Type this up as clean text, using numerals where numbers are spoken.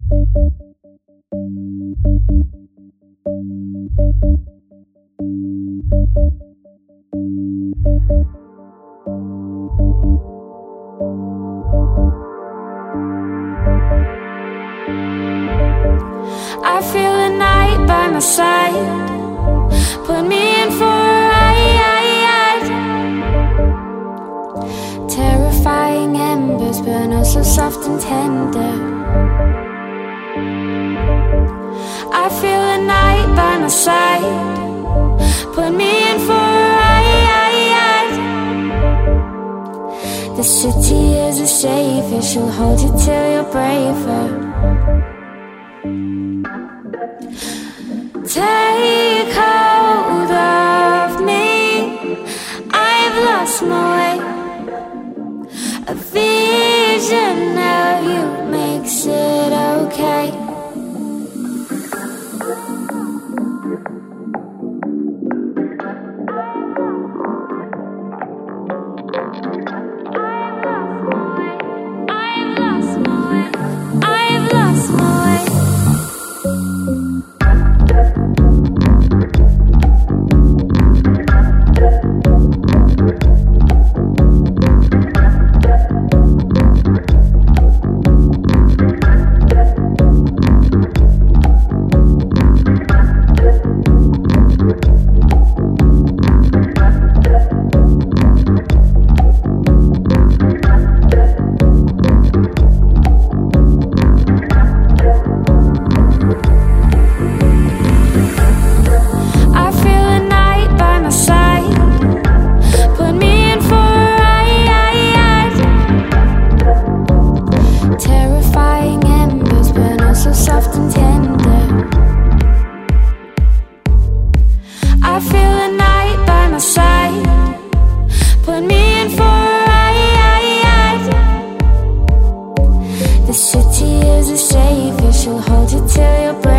I feel the night by my side, put me in for a ride. Terrifying embers burn oh so soft and tender. I feel the night by my side, put me in for a ride. The city is a savior, she'll hold you till you're braver. Take hold of me, I've lost my way. A vision of you makes it okay. The city is a savior, she'll hold you till you're brave.